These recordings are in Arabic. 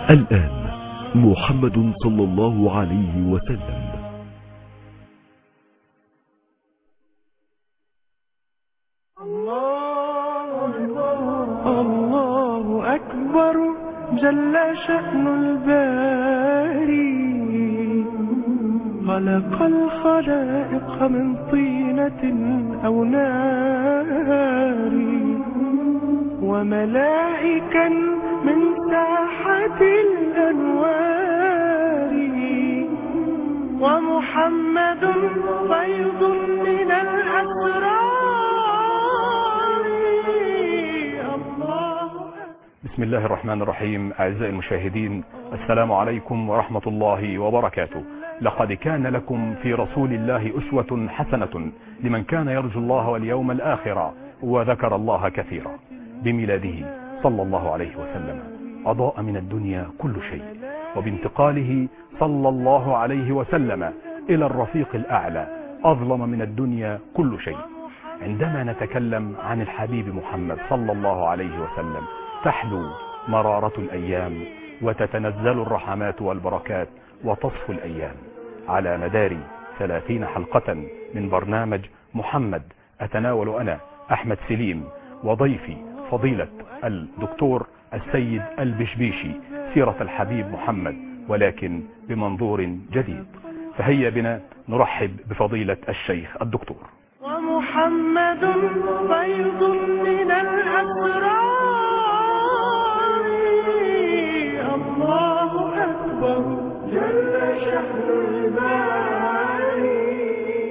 الآن محمد صلى الله عليه وسلم. الله أكبر جل شأن الباري، خلق الخلائق من طينة أو نار، وملائكا من ساحة الأنوار، ومحمد فيض من الأسرار. الله. بسم الله الرحمن الرحيم. أعزائي المشاهدين، السلام عليكم ورحمة الله وبركاته. لقد كان لكم في رسول الله أسوة حسنة لمن كان يرجو الله واليوم الآخر وذكر الله كثيرا. بميلاده صلى الله عليه وسلم أضاء من الدنيا كل شيء، وبانتقاله صلى الله عليه وسلم إلى الرفيق الأعلى أظلم من الدنيا كل شيء. عندما نتكلم عن الحبيب محمد صلى الله عليه وسلم تحلو مرارة الأيام، وتتنزل الرحمات والبركات، وتصفو الأيام. على مدار 30 حلقة من برنامج محمد أتناول أنا أحمد سليم وضيفي فضيلة الدكتور السيد البشبيشي سيرة الحبيب محمد، ولكن بمنظور جديد. فهيا بنا نرحب بفضيلة الشيخ الدكتور. ومحمد فيض من الأسرار. الله أكبر جل شأن الباري.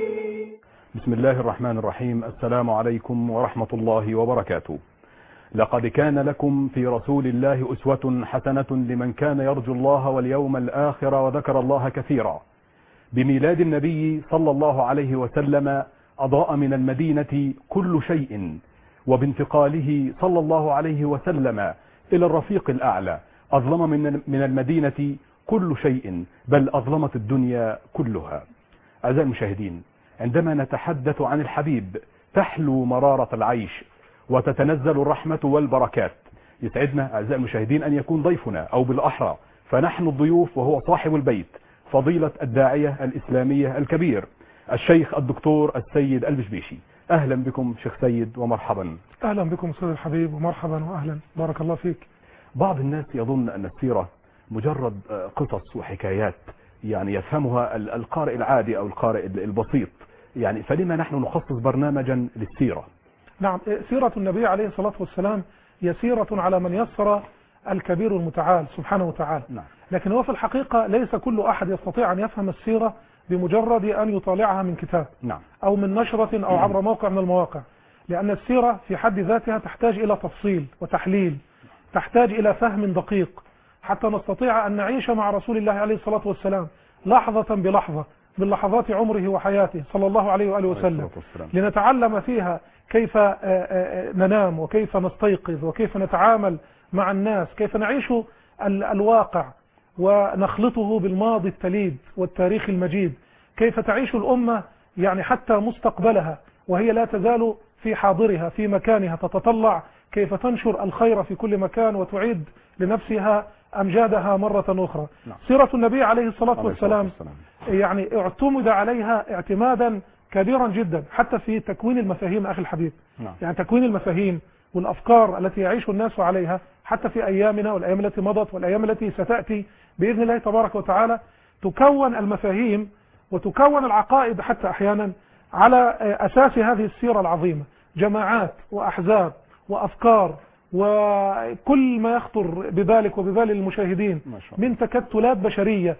بسم الله الرحمن الرحيم. السلام عليكم ورحمة الله وبركاته. لقد كان لكم في رسول الله أسوة حسنة لمن كان يرجو الله واليوم الآخر وذكر الله كثيرا. بميلاد النبي صلى الله عليه وسلم أضاء من المدينة كل شيء، وبانتقاله صلى الله عليه وسلم إلى الرفيق الأعلى أظلم من المدينة كل شيء، بل أظلمت الدنيا كلها. أعزائي المشاهدين، عندما نتحدث عن الحبيب تحلو مرارة العيش، وتتنزل الرحمة والبركات. يسعدنا أعزائي المشاهدين أن يكون ضيفنا، أو بالأحرى فنحن الضيوف، وهو صاحب البيت فضيلة الداعية الإسلامية الكبير الشيخ الدكتور السيد البشبيشي. أهلا بكم شيخ سيد ومرحبا. أهلا بكم سيد الحبيب، ومرحبا وأهلا، بارك الله فيك. بعض الناس يظن أن السيرة مجرد قصص وحكايات، يعني يفهمها القارئ العادي أو القارئ البسيط، يعني فلما نحن نخصص برنامجا للسيرة؟ نعم، سيرة النبي عليه الصلاة والسلام هي سيرة على من يسر الكبير المتعال سبحانه وتعالى. نعم. لكن هو في الحقيقة ليس كل أحد يستطيع أن يفهم السيرة بمجرد أن يطالعها من كتاب، نعم، أو من نشرة أو عبر موقع من المواقع، لأن السيرة في حد ذاتها تحتاج إلى تفصيل وتحليل، تحتاج إلى فهم دقيق حتى نستطيع أن نعيش مع رسول الله عليه الصلاة والسلام لحظة بلحظة من لحظات عمره وحياته صلى الله عليه وآله وسلم، لنتعلم فيها كيف ننام، وكيف نستيقظ، وكيف نتعامل مع الناس، كيف نعيش الواقع ونخلطه بالماضي التليد والتاريخ المجيد، كيف تعيش الأمة يعني حتى مستقبلها وهي لا تزال في حاضرها في مكانها، تتطلع كيف تنشر الخير في كل مكان وتعيد لنفسها أمجادها مرة أخرى. سيرة النبي عليه الصلاة والسلام يعني اعتمد عليها اعتمادا كبيرا جدا حتى في تكوين المفاهيم أخي الحبيب. يعني تكوين المفاهيم والأفكار التي يعيش الناس عليها حتى في أيامنا والأيام التي مضت والأيام التي ستأتي بإذن الله تبارك وتعالى، تكون المفاهيم وتكون العقائد حتى أحيانا على أساس هذه السيرة العظيمة. جماعات وأحزاب وأفكار وكل ما يخطر ببالك وببال المشاهدين من تكتلات بشرية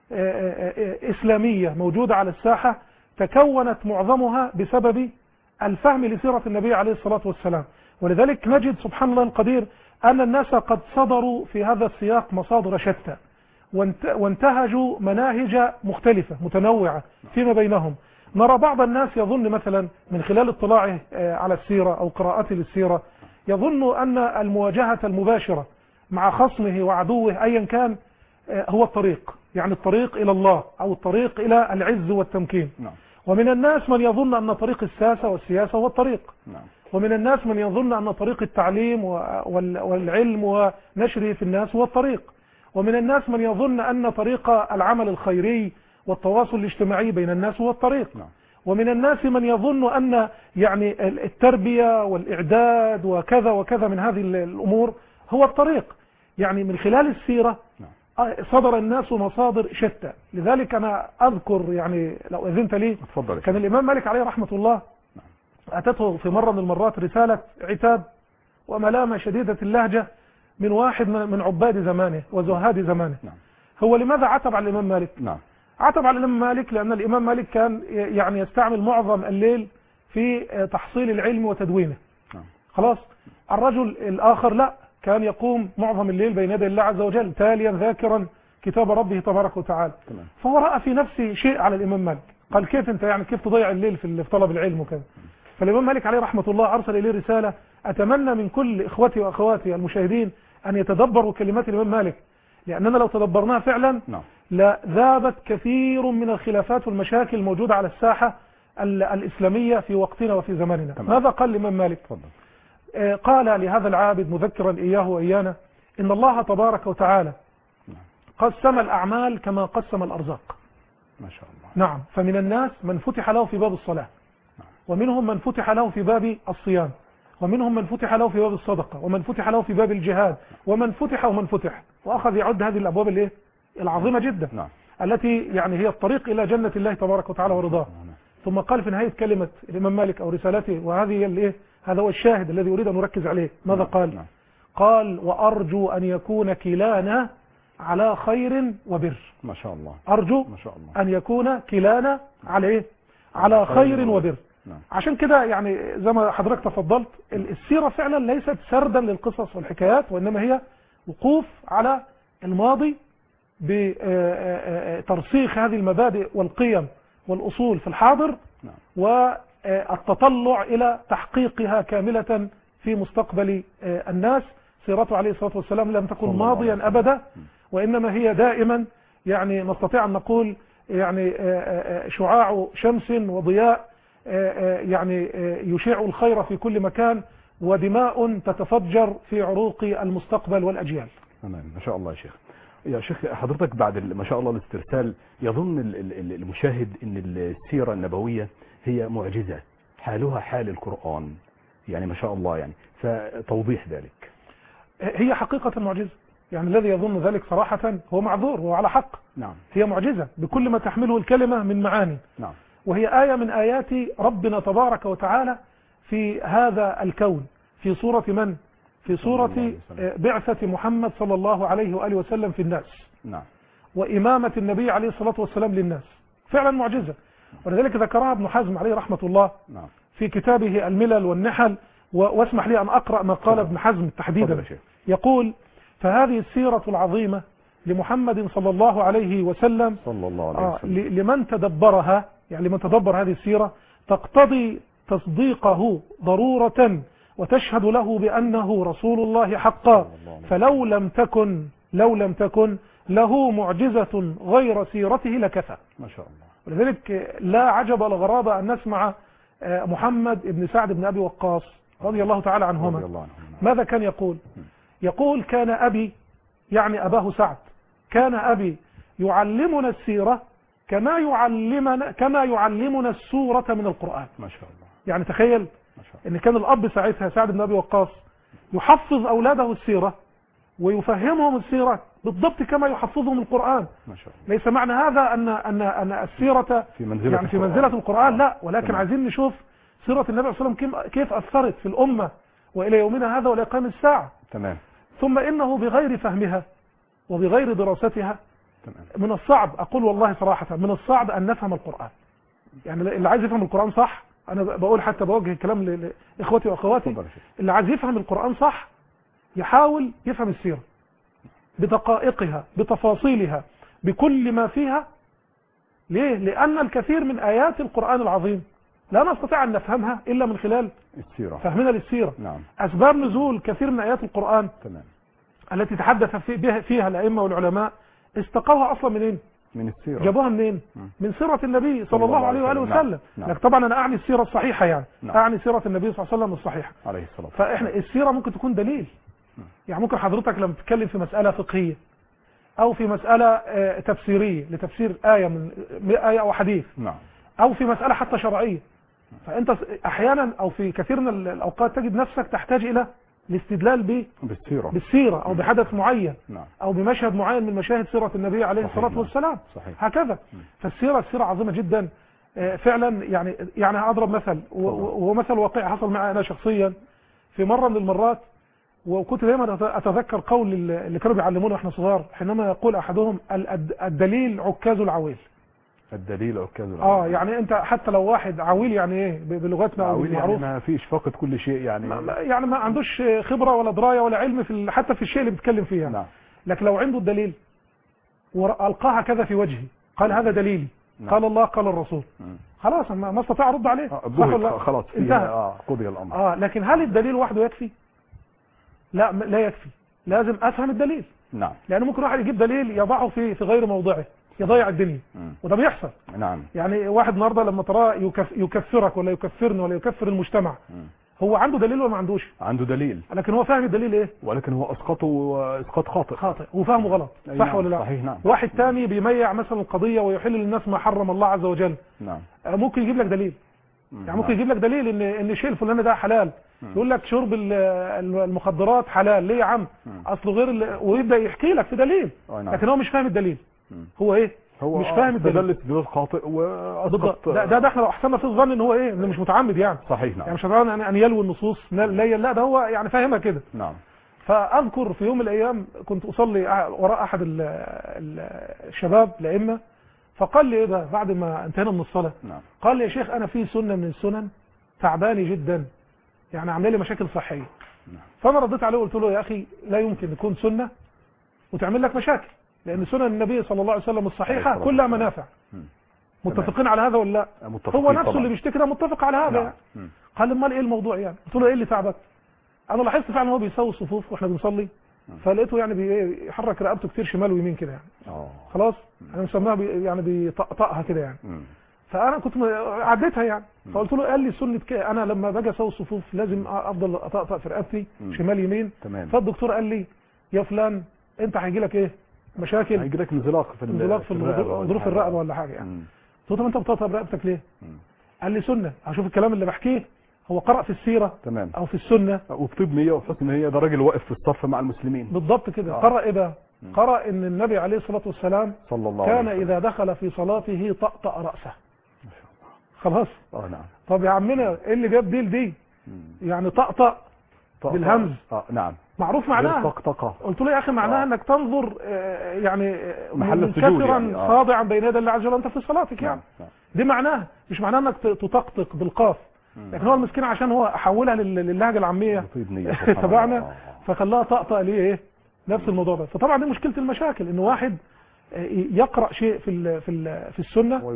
إسلامية موجودة على الساحة، تكونت معظمها بسبب الفهم لسيرة النبي عليه الصلاة والسلام. ولذلك نجد سبحان الله القدير أن الناس قد صدروا في هذا السياق مصادر شتى، وانتهجوا مناهج مختلفة متنوعة فيما بينهم. نرى بعض الناس يظن مثلا من خلال اطلاعه على السيرة أو قراءته للسيرة، يظن أن المواجهة المباشرة مع خصمه وعدوه أيا كان هو الطريق، يعني الطريق إلى الله أو الطريق إلى العز والتمكين. ومن الناس من يظن أن طريق الساسة والسياسة هو الطريق. ومن الناس من يظن أن طريق التعليم والعلم ونشره في الناس هو الطريق. ومن الناس من يظن أن طريق العمل الخيري والتواصل الاجتماعي بين الناس هو الطريق، ومن الناس من يظن أن يعني التربية والإعداد وكذا وكذا من هذه الأمور هو الطريق. يعني من خلال السيرة صدر الناس مصادر شتى. لذلك أنا أذكر، يعني لو أذنت لي، كان الإمام مالك عليه رحمة الله أتته في مرة من المرات رسالة عتاب وملامة شديدة اللهجة من واحد من عباد زمانه وزهاد زمانه. هو لماذا عتب على الإمام مالك؟ عتب على الإمام مالك لأن الإمام مالك كان يعني يستعمل معظم الليل في تحصيل العلم وتدوينه. خلاص. الرجل الآخر لا، كان يقوم معظم الليل بين يدي الله عز وجل تاليا ذاكرا كتاب ربه تبارك وتعالى. فهو رأى في نفسه شيء على الإمام مالك، قال كيف أنت يعني كيف تضيع الليل في طلب العلم وكذا. فالإمام مالك عليه رحمة الله أرسل إليه رسالة. أتمنى من كل إخوتي وأخواتي المشاهدين أن يتدبروا كلمات الإمام مالك، لأننا لو تدبرناها فعلا لذابت كثير من الخلافات والمشاكل الموجودة على الساحة الإسلامية في وقتنا وفي زماننا. ماذا قال الإمام مالك؟ قال لهذا العابد مذكرا إياه وإيانا إن الله تبارك وتعالى قسم الأعمال كما قسم الأرزاق. ما شاء الله. نعم. فمن الناس من فتح له في باب الصلاة، ومنهم من فتح له في باب الصيام، ومنهم من فتح له في باب الصدقة، ومن فتح له في باب الجهاد، ومن فتح وأخذ يعد هذه الأبواب العظيمة جدا التي يعني هي الطريق إلى جنة الله تبارك وتعالى ورضاه. ثم قال في نهاية كلمة الإمام مالك أو رسالته، وهذه هذا هو الشاهد الذي أريد أن نركز عليه. ماذا قال؟ قال وأرجو أن يكون كلانا على خير وبر. ما شاء الله. أرجو ما شاء الله أن يكون كلانا على خير وبر. عشان كده يعني زي ما حضرتك تفضلت، السيرة فعلا ليست سردا للقصص والحكايات، وإنما هي وقوف على الماضي بترسيخ هذه المبادئ والقيم والأصول في الحاضر، والتطلع إلى تحقيقها كاملة في مستقبل الناس. سيرته عليه الصلاة والسلام لم تكن ماضيا أبدا، وإنما هي دائما يعني نستطيع أن نقول يعني شعاع شمس وضياء يعني يشيع الخير في كل مكان، ودماء تتفجر في عروق المستقبل والأجيال. تمام. ما شاء الله يا شيخ. يا شيخ حضرتك بعد ما شاء الله الاسترسال يظن المشاهد ان السيرة النبوية هي معجزة حالها حال القرآن، يعني ما شاء الله، يعني فتوضيح ذلك. هي حقيقة معجزة، يعني الذي يظن ذلك صراحة هو معذور وهو على حق. نعم. هي معجزة بكل ما تحمله الكلمة من معاني. نعم. وهي آية من آيات ربنا تبارك وتعالى في هذا الكون، في صورة من؟ في صورة بعثة محمد صلى الله عليه وآله وسلم في الناس. نعم. وإمامة النبي عليه الصلاة والسلام للناس، فعلا معجزة. ولذلك ذكرها ابن حزم عليه رحمة الله في كتابه الملل والنحل. واسمح لي أن أقرأ ما قال ابن حزم تحديدا. يقول فهذه السيرة العظيمة لمحمد صلى الله عليه وسلم لمن تدبرها، يعني لمن تدبر هذه السيرة تقتضي تصديقه ضرورة، وتشهد له بأنه رسول الله حقا، فلو لم تكن له معجزة غير سيرته لكفى. ما شاء الله. ولذلك لا عجب ولا غرابة أن نسمع محمد بن سعد بن أبي وقاص رضي الله تعالى عنهما ماذا كان يقول؟ يقول كان أبي، يعني أباه سعد، كان أبي يعلمنا السيرة كما يعلمنا السورة من القرآن. ما شاء الله. يعني تخيل ان كان الاب ساعتها سعد بن ابي وقاص يحفظ اولاده السيرة ويفهمهم السيرة بالضبط كما يحفظهم القرآن. ما شاء الله. ليس معنى هذا ان السيرة في منزلة القرآن لا، ولكن عايزين نشوف سيرة النبي صلى الله عليه وسلم كيف اثرت في الامة والى يومنا هذا والى قيام الساعة. تمام. ثم انه بغير فهمها وبغير دراستها تمام. من الصعب، اقول والله صراحة من الصعب ان نفهم القرآن. يعني اللي عايز يفهم القرآن صح، انا بقول حتى بوجه الكلام لاخوتي واخواتي، اللي عايز يفهم القرآن صح يحاول يفهم السيرة بدقائقها بتفاصيلها بكل ما فيها. ليه؟ لأن الكثير من آيات القرآن العظيم لا نستطيع أن نفهمها إلا من خلال السيرة، فهمنا للسيرة. نعم. أسباب نزول كثير من آيات القرآن تمام. التي تحدث فيها الأئمة والعلماء استقوها أصلا منين؟ من السيرة. جابوها منين؟ من سيرة النبي صلى الله عليه وآله وسلم. نعم. لكن طبعا أنا أعني السيرة الصحيحة، يعني نعم. أعني سيرة النبي صلى الله عليه وسلم الصحيحة عليه الصلاة. فإحنا السيرة ممكن تكون دليل. يعني ممكن حضرتك لما تتكلم في مسألة فقهية او في مسألة تفسيرية لتفسير آية من آية او حديث، نعم. او في مسألة حتى شرعية. فانت احيانا او في كثير من الاوقات تجد نفسك تحتاج الى الاستدلال بالسيرة او بحدث معين، نعم. او بمشهد معين من مشاهد سيرة النبي عليه الصلاة والسلام. صحيح. هكذا. فالسيرة عظيمة جدا فعلا. يعني اضرب مثل، وهو مثل واقعي حصل معي انا شخصيا في مرة من المرات، وكنت دايما اتذكر قول اللي كانوا بيعلمونا واحنا صغار، حينما يقول احدهم الدليل عكاز العويل. الدليل عكاز العويل. يعني انت حتى لو واحد عويل، يعني ايه بلغتنا او بالمعروف، يعني ما فيش فقد كل شيء، يعني ما عندوش خبرة ولا دراية ولا علم حتى في الشيء اللي بيتكلم فيه. نعم. لكن لو عنده الدليل والقاها كذا في وجهه، قال هذا دليلي، نعم. قال الله قال الرسول، خلاص ما استطاع ارد عليه، خلاص انتهى، قضي الامر. لكن هل الدليل وحده يكفي؟ لا يكفي، لازم افهم الدليل. نعم. لانه ممكن واحد يجيب دليل يضعه في غير موضعه، يضيع الدنيا. وده بيحصل. نعم. يعني واحد النهارده لما تراه يكفرك ولا يكفرني ولا يكفر المجتمع، هو عنده دليل ولا ما عندوش؟ عنده دليل، لكن هو فاهم الدليل ايه؟ ولكن هو اسقطه اسقاط خاطئ وفهمه غلط. صح ولا لا؟ صحيح. نعم. واحد تاني بيميع مثلا القضيه ويحل للناس ما حرم الله عز وجل. نعم. ممكن يجيب لك دليل. يعني ممكن يجيب لك دليل ان الشيء الفلاني ده حلال. يقول لك شرب المخدرات حلال، ليه يا عم؟ اصله غير ويبدا يحكي لك في دليل. لكن هو مش فاهم الدليل. هو ايه؟ هو مش فاهم الدليل. استدلال خاطئ واسقط. ده احنا احسننا في الظن ان هو ايه؟ انه مش متعمد يعني. صحيح. نعم. يعني مش هتعرف ان يلوي النصوص، لا ده هو يعني فاهمها كده. نعم. فاذكر في يوم من الايام كنت اصلي وراء احد الشباب الائمه، فقال لي ايه ده بعد ما انتهينا من الصلاه؟ نعم. قال لي يا شيخ انا في سنه من السنن تعباني جدا، يعني عامله لي مشاكل صحيه. نعم. فانا رديت عليه وقلت له يا اخي لا يمكن تكون سنه وتعمل لك مشاكل، لان سنن النبي صلى الله عليه وسلم الصحيحه كلها منافع. متفقين على هذا ولا لا؟ هو نفسه طبعا اللي بيشتكي ده متفق على هذا. نعم. قال امال ايه الموضوع يعني؟ قلت له ايه اللي تعبك؟ انا لاحظت فعلا هو بيسوي الصفوف واحنا بنصلي، فلقيته يعني بيحرك رقبته كتير شمال ويمين كده يعني. خلاص انا مسميها يعني بيطقطقها كده يعني. فانا كنت عديتها يعني. فقلت له قال لي سنه انا لما باجي اسوي الصفوف لازم افضل اطقطق في رقبتي شمال يمين. فالدكتور قال لي يا فلان انت هيجي لك ايه؟ مشاكل، هيجي لك انزلاق في ظروف الرقبه ولا حاجه يعني. قلت له طب انت بتطقطق برقبتك ليه؟ قال لي سنه. هشوف الكلام اللي بحكيه هو قرأ في السيرة تمام او في السنة وبطيب نية وحسن نية، ده راجل واقف في الصف مع المسلمين بالضبط كده. قرأ ايه بقى؟ قرأ ان النبي عليه الصلاة والسلام صلى الله كان اذا دخل في صلاته طأطأ رأسه. خلاص. نعم. طب يا عمنا ايه اللي جاب دي يعني طأطأ بالهمز. نعم. معروف معناها. قلت له يا اخي معناها انك تنظر يعني منكسرا خاضعا بين يدي الله عز وجل انت في صلاتك يعني. دي معناها، مش معناها انك تطقطق بالقاف. لكن هو المسكين عشان هو احولها للهجه العاميه تبعنا فخلاها طقطق ليه ايه نفس الموضوع ده. فطبعا دي مشكله المشاكل، ان واحد يقرأ شيء في السنة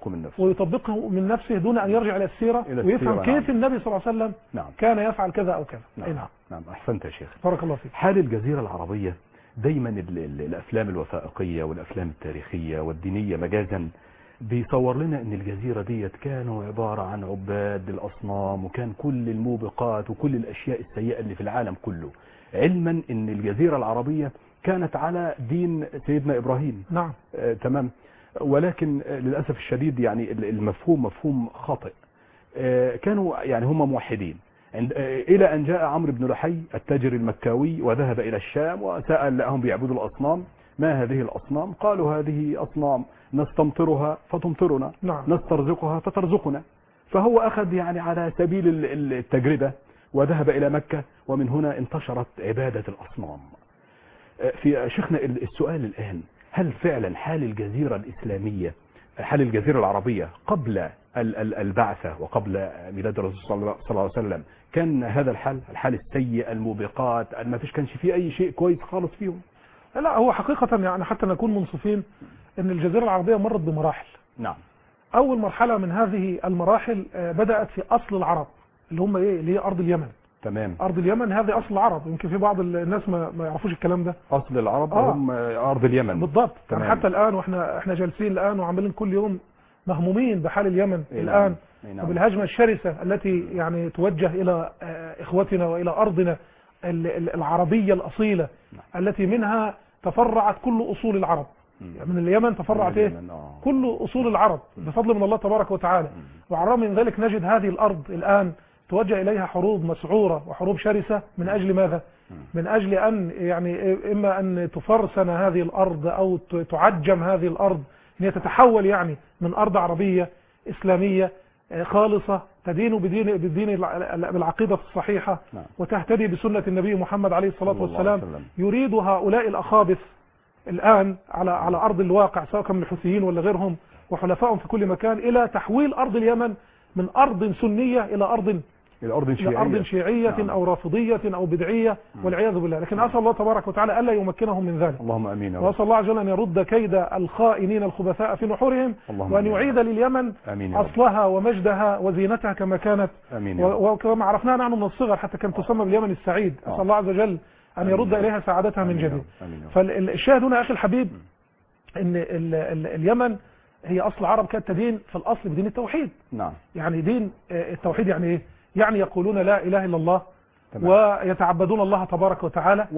ويطبقه من نفسه دون أن يرجع إلى السيرة ويفهم كيف النبي صلى الله عليه وسلم كان يفعل كذا أو كذا. نعم. أحسنت يا شيخ. بارك الله فيك. حال الجزيرة العربية دايما الأفلام الوثائقية والأفلام التاريخية والدينية مجازا بيصور لنا ان الجزيرة ديت كانوا عبارة عن عباد الأصنام، وكان كل الموبقات وكل الأشياء السيئة اللي في العالم كله، علما ان الجزيرة العربية كانت على دين سيدنا إبراهيم. نعم. تمام. ولكن للأسف الشديد يعني المفهوم مفهوم خاطئ. كانوا يعني هم موحدين إلى أن جاء عمرو بن لحي التاجر المكاوي وذهب إلى الشام وسأل لهم بيعبدوا الأصنام، ما هذه الأصنام؟ قالوا هذه أصنام نستمطرها فتمطرنا. نعم. نسترزقها فترزقنا. فهو أخذ يعني على سبيل التجربة وذهب إلى مكة، ومن هنا انتشرت عبادة الأصنام. في شيخنا السؤال الآن، هل فعلا حال الجزيرة الإسلامية، حال الجزيرة العربية قبل البعثة وقبل ميلاد الرسول صلى الله عليه وسلم كان هذا الحال السيء الموبقات، ما فيش كانش فيه أي شيء كويس خالص فيهم؟ لا هو حقيقة يعني حتى نكون منصفين ان الجزيرة العربية مرت بمراحل. نعم. أول مرحلة من هذه المراحل بدأت في أصل العرب اللي هم ايه، اللي هي أرض اليمن. تمام. أرض اليمن هذه أصل العرب، يمكن في بعض الناس ما يعرفوش الكلام ده. أصل العرب هم أرض اليمن. بالضبط. يعني حتى الآن واحنا جالسين الآن وعاملين كل يوم مهمومين بحال اليمن الآن وبالهجمة الشرسة التي يعني توجه إلى إخوتنا وإلى أرضنا العربية الأصيلة التي منها تفرعت كل أصول العرب. من اليمن تفرعت إيه؟ كل أصول العرب بفضل من الله تبارك وتعالى. وعلى الرغم من ذلك نجد هذه الأرض الآن توجه إليها حروب مسعورة وحروب شرسة. من أجل ماذا؟ من أجل أن يعني إما أن تفرسن هذه الأرض أو تعجم هذه الأرض، أن هي تتحول يعني من أرض عربية إسلامية خالصة تدين بالعقيدة الصحيحة وتهتدي بسنة النبي محمد عليه الصلاة والسلام. يريد هؤلاء الأخابث الآن على أرض الواقع سواء كان من الحوثيين ولا غيرهم وحلفائهم في كل مكان إلى تحويل أرض اليمن من أرض سنية إلى أرض شيعية أو رافضية أو بدعية والعياذ بالله. لكن أسأل الله تبارك وتعالى ألا يمكنهم من ذلك. اللهم أمين. وأسأل الله عز وجل أن يرد كيد الخائنين الخبثاء في نحورهم وأن يعيد لليمن أصلها ومجدها وزينتها كما كانت وكما عرفناها نحن من الصغر حتى كانت تسمى باليمن السعيد. أسأل الله عز وجل أن يرد إليها سعادتها من جديد. فالشاهد هنا أخي الحبيب أن اليمن هي أصل عرب كانت تدين في الأصل بدين التوحيد. نعم. يعني دين التوحيد يعني إيه؟ يعني يقولون لا إله إلا الله ويتعبدون الله تبارك وتعالى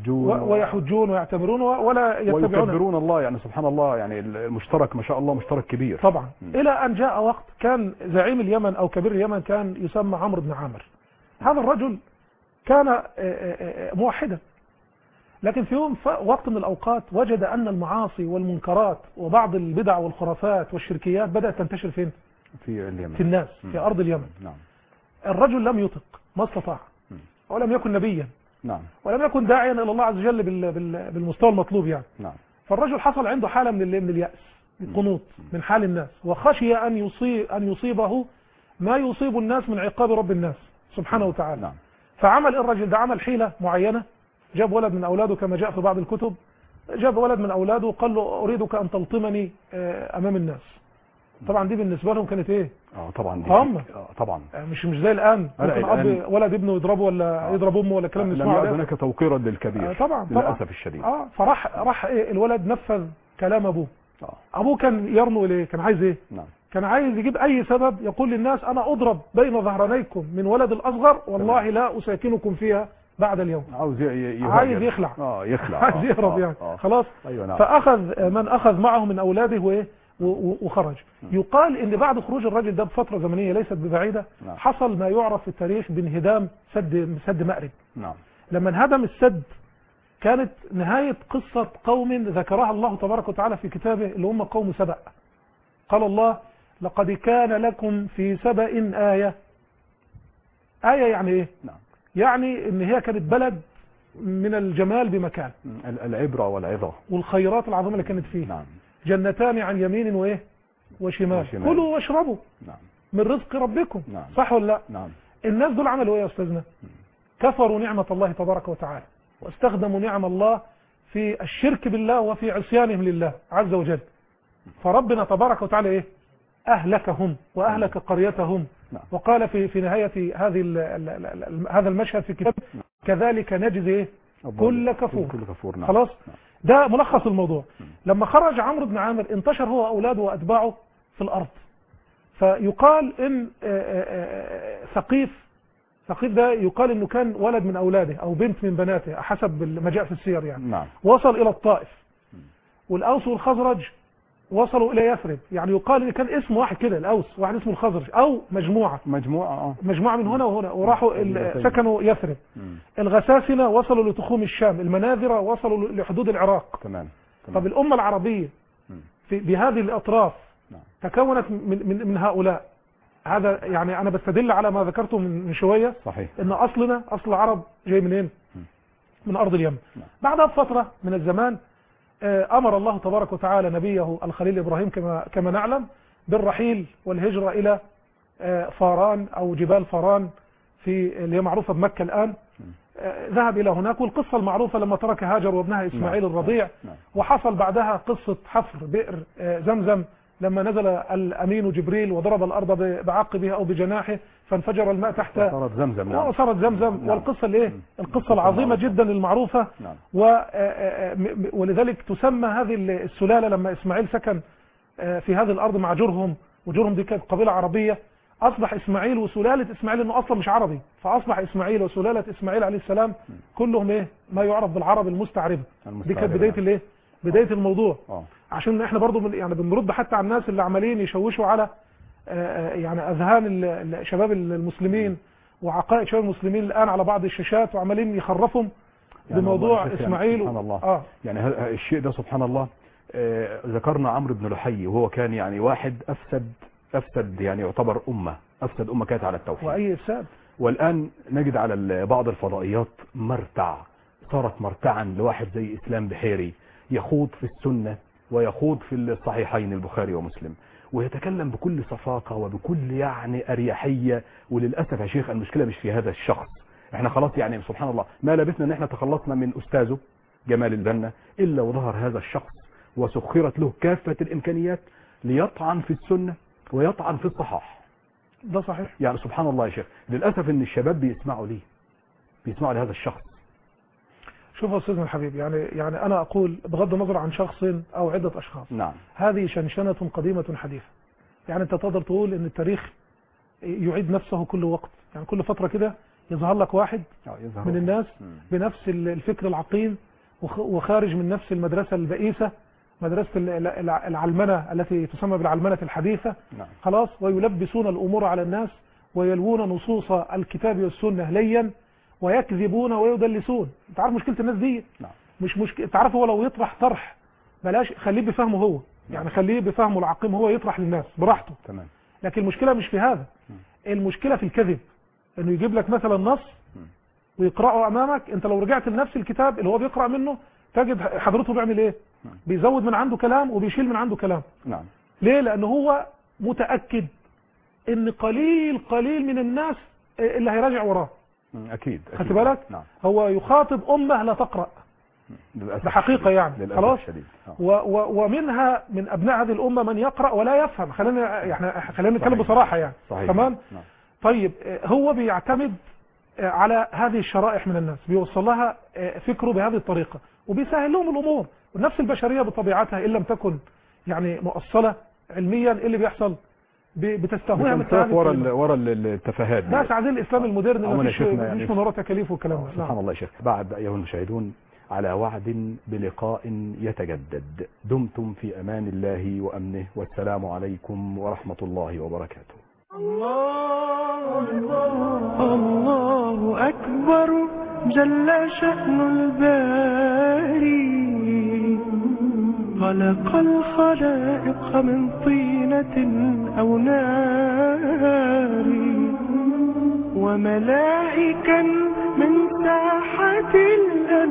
ويحجون ويعتمرون ولا ويكبرون الله. يعني سبحان الله، يعني المشترك ما شاء الله مشترك كبير طبعا. إلى أن جاء وقت كان زعيم اليمن أو كبير اليمن كان يسمى عمرو بن عامر. هذا الرجل كان موحدا، لكن في يوم وقت من الأوقات وجد أن المعاصي والمنكرات وبعض البدع والخرافات والشركيات بدأت تنتشر فين؟ في اليمن، في الناس، في أرض اليمن. نعم. الرجل لم يطق، ما استطاع، ولم يكن نبيا، نعم، ولم يكن داعيا إلى الله عز وجل بالمستوى المطلوب يعني. نعم. فالرجل حصل عنده حالة من اليأس، القنوط من حال الناس، وخشي أن يصيبه ما يصيب الناس من عقاب رب الناس سبحانه وتعالى. نعم. فعمل الرجل ده عمل حيلة معينة، جاب ولد من أولاده كما جاء في بعض الكتب، جاب ولد من أولاده وقال له أريدك أن تلطمني أمام الناس. طبعا دي بالنسبة لهم كانت ايه؟ طبعا طبعا مش زي الآن ممكن أب ولد ابنه يضربه ولا يضرب أمه ولا كلام نسمعه. لم يعد هناك توقيرا للكبير طبعا للأسف الشديد. فراح إيه الولد نفذ كلام أبوه. أبوه كان يرنو إليه، كان عايز إيه؟ نعم. كان عايز يجيب أي سبب يقول للناس أنا أضرب بين ظهرانيكم من ولد الأصغر والله لا أساكنكم فيها بعد اليوم. عايز يخلع. عايز يهرب يعني. خلاص. أيوة. نعم. فأخذ من أخذ معه من أولاده وإيه وخرج. يقال ان بعد خروج الرجل ده بفترة زمنية ليست ببعيدة حصل ما يعرف في التاريخ بانهدام سد مأرب. نعم. لما انهدم السد كانت نهاية قصة قوم ذكرها الله تبارك وتعالى في كتابه اللي هم قوم سبأ. قال الله لقد كان لكم في سبأ آية يعني ايه؟ نعم. يعني ان هي كانت بلد من الجمال بمكان، العبرة والعظة والخيرات العظيمة اللي كانت فيه. نعم. جنتان عن يمين وايه وشمال كلوا واشربوا. نعم. من رزق ربكم. نعم. صح ولا لا؟ نعم. الناس دول عملوا ايه يا استاذنا؟ كفروا نعمة الله تبارك وتعالى واستخدموا نعم الله في الشرك بالله وفي عصيانهم لله عز وجل. فربنا تبارك وتعالى ايه؟ اهلكهم واهلك قريتهم. نعم. وقال في نهاية هذا المشهد في كتاب كذلك نجزي ايه؟ كل كفور. نعم. خلاص. ده ملخص الموضوع. لما خرج عمرو بن عامر انتشر هو وأولاده وأتباعه في الأرض. فيقال إن ثقيف ده يقال إنه كان ولد من أولاده أو بنت من بناته حسب ما جاء في السير يعني. نعم. وصل إلى الطائف. والأوس والخزرج وصلوا إلى يثرب. يعني يقال إن كان اسم واحد كده، الأوس واحد اسمه الخزرج أو مجموعة من هنا وهنا وراحوا سكنوا يثرب. الغساسنة وصلوا لتخوم الشام، المناذرة وصلوا لحدود العراق. تمام. طب الأمة العربية بهذه الأطراف تكونت من هؤلاء. هذا يعني أنا بستدل على ما ذكرته من شوية. صحيح. إن أصل العرب جاي منين؟ من أرض اليمن. بعدها بفترة من الزمان أمر الله تبارك وتعالى نبيه الخليل إبراهيم كما نعلم بالرحيل والهجرة إلى فاران أو جبال فاران اللي هي معروفة بمكة الآن. ذهب إلى هناك، والقصة المعروفة لما ترك هاجر وابنها إسماعيل الرضيع. وحصل بعدها قصة حفر بئر زمزم لما نزل الأمين جبريل وضرب الأرض بعقبه أو بجناحه فانفجر الماء تحت وصارت زمزم. والقصة اللي القصة العظيمة جدا المعروفة. ولذلك تسمى هذه السلالة لما إسماعيل سكن في هذه الأرض مع جرهم، وجرهم دي كانت قبيلة عربية، أصبح إسماعيل وسلالة إسماعيل إنه أصلا مش عربي، فأصبح إسماعيل وسلالة إسماعيل عليه السلام كلهم إيه ما يعرف بالعرب المستعربة. دي كانت بداية الإيه؟ بداية الموضوع. عشان إحنا برضو يعني بنرد حتى على الناس اللي عمالين يشوشوا على يعني أذهان شباب المسلمين وعقائد شباب المسلمين الآن على بعض الشاشات، وعمالين يخرفهم يعني بموضوع إسماعيل. سبحان الله. يعني الشيء ده سبحان الله. ذكرنا عمرو بن لحي، وهو كان يعني واحد أفسد يعني يعتبر أفسد أمة كانت على التوحيد. وأي إفساد. والآن نجد على بعض الفضائيات صارت مرتعا لواحد زي إسلام بحيري يخوض في السنة ويخوض في الصحيحين البخاري ومسلم، ويتكلم بكل صفاقة وبكل يعني أريحية. وللأسف يا شيخ المشكلة مش في هذا الشخص، احنا خلاص يعني سبحان الله ما لبثنا ان احنا تخلصنا من أستاذه جمال البنا إلا وظهر هذا الشخص وسخرت له كافة الإمكانيات ليطعن في السنة ويطعن في الصحاح. ده صحيح. يعني سبحان الله يا شيخ، للأسف ان الشباب بيسمعوا لهذا الشخص. شوف يا أستاذنا الحبيب، يعني أنا أقول بغض النظر عن شخص أو عدة أشخاص، نعم، هذه شنشنة قديمة حديثة. يعني أنت تقدر تقول إن التاريخ يعيد نفسه كل وقت، يعني كل فترة كده يظهر لك واحد من الناس بنفس الفكر العقيم وخارج من نفس المدرسة البئيسة، مدرسة العلمنة التي تسمى بالعلمنة الحديثة. نعم. خلاص، ويلبسون الأمور على الناس ويلوون نصوص الكتاب والسنة ليا ويكذبون ويدلسون. انت عارف مشكلة الناس دي؟ نعم. مش مشكلة. تعرف هو لو يطرح طرح بلاش، خليه بفهمه هو، يعني خليه بفهمه العقيم هو يطرح للناس براحته. تمام. لكن المشكلة مش في هذا، المشكلة في الكذب، انه يجيب لك مثلا نص ويقرأه امامك، انت لو رجعت لنفس الكتاب اللي هو بيقرأ منه تجد حضرته بيعمل ايه؟ بيزود من عنده كلام وبيشيل من عنده كلام. نعم. ليه؟ لانه هو متأكد ان قليل من الناس اللي هيراجع وراه. اكيد. خدت بالك؟ نعم. هو يخاطب امه لا تقرأ. ده حقيقة يعني. خلاص. ومنها من ابناء هذه الامه من يقرأ ولا يفهم. خلينا نتكلم بصراحة يعني. صحيح. تمام؟ نعم. طيب، هو بيعتمد على هذه الشرائح من الناس، بيوصل لها فكره بهذه الطريقة وبيسهل لهم الامور. والنفس البشرية بطبيعتها ان لم تكن يعني مؤصلة علميا، ايه اللي بيحصل؟ بتستهويها مثل ورا التفاهات. ناس عايزين الاسلام المودرن مش يعني من وراء تكاليف والكلام ده. سبحان الله يا شيخ. بعد ايها المشاهدون، على وعد بلقاء يتجدد. دمتم في امان الله وامنه، والسلام عليكم ورحمة الله وبركاته. الله أكبر جل شأن الباري، خلق الخلائق من طينة أو نار، وملائكا من ساحة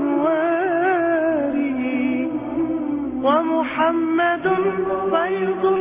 الأنوار، ومحمد بيض